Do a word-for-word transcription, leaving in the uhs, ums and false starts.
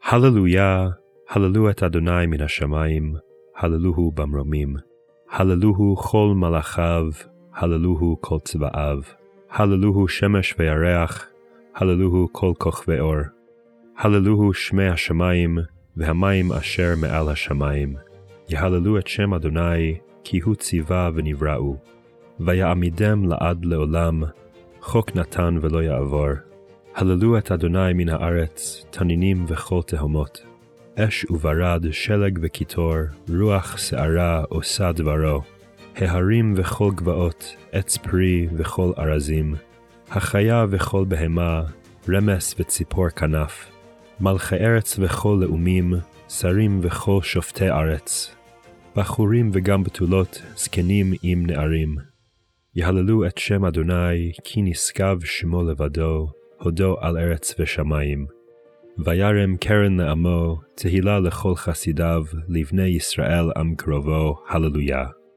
הללויה, הללו את אדוני מן השמיים, הללוהו במרומים, הללוהו כל מלאכיו, הללוהו כל צבאיו, הללוהו שמש וירח, הללוהו כל כוכבי אור, הללוהו שמי השמיים, והמים אשר מעל השמיים, יהללו את שם אדוני, כי הוא ציווה ונבראו, ויעמידם לעד לעולם, חוק נתן ולא יעבור. הללו את אדוני מן הארץ, תנינים וכל תהומות, אש וברד, שלג וקיטור, רוח שערה עושה דברו, ההרים וכל גבעות, עץ פרי וכל ארזים, החיה וכל בהמה, רמס וציפור כנף, מלכי ארץ וכל לאומים, שרים וכל שופטי ארץ, בחורים וגם בתולות, זקנים עם נערים. יהללו את שם אדוני, כי נשגב שמו לבדו, הודו על ארץ ושמיים. וירם קרן לעמו, תהילה לכל חסידיו, לבני ישראל עם קרובו, הללויה.